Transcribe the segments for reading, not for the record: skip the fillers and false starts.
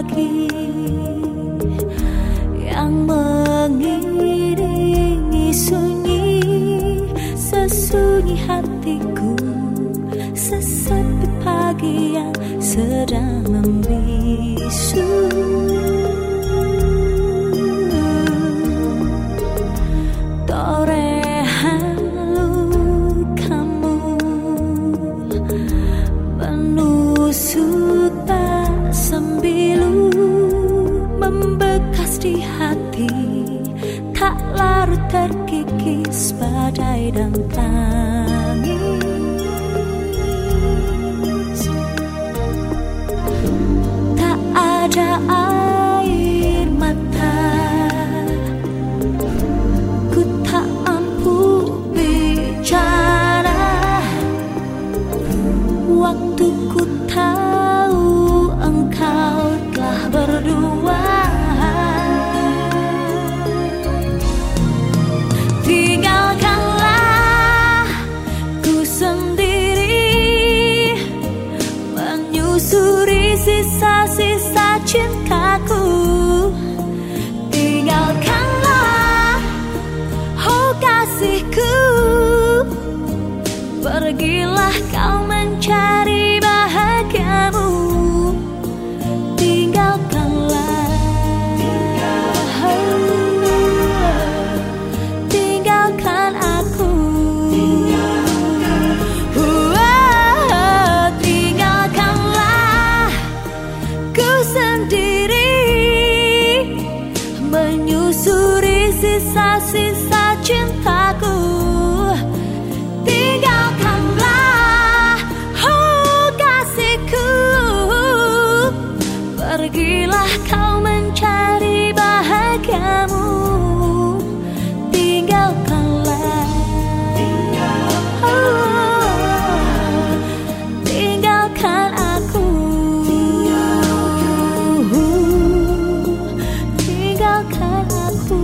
pagi yang mengiringi sunyi sesunyi hatiku, sesepi pagi yang sedang membisu. Torehan lukamu menusuk tak sembilu, membekas di hati, tak larut terkikis badai dan tangis. Tak ada air mata, ku tak mampu bicara. Waktu ku tahu engkau telah berdua. Tinggalkanlah ku sendiri menyusuri sisa-sisa cintaku. Tinggalkanlah, oh kasihku, pergilah kau mencari bahagiamu. Tinggalkanlah, tinggalkan aku. Tinggalkanlah ku sendiri menyusuri sisa-sisa cintaku. Tinggalkanlah, oh kasihku, pergilah kau mencari bahagiamu. Tinggalkanlah, oh, tinggalkan aku. Tinggalkan aku.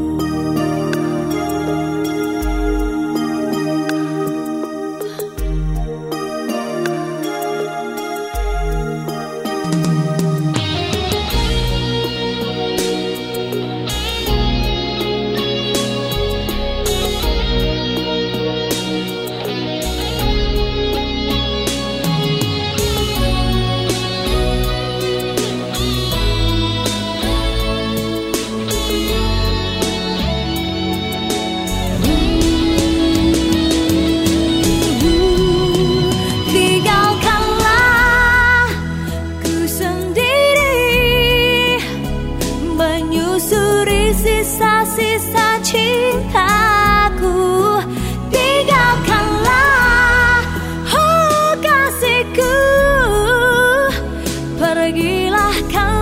Tinggalkanlah ku sendiri menyusuri sisa-sisa cintaku. Tinggalkanlah, oh kasihku, pergilah kau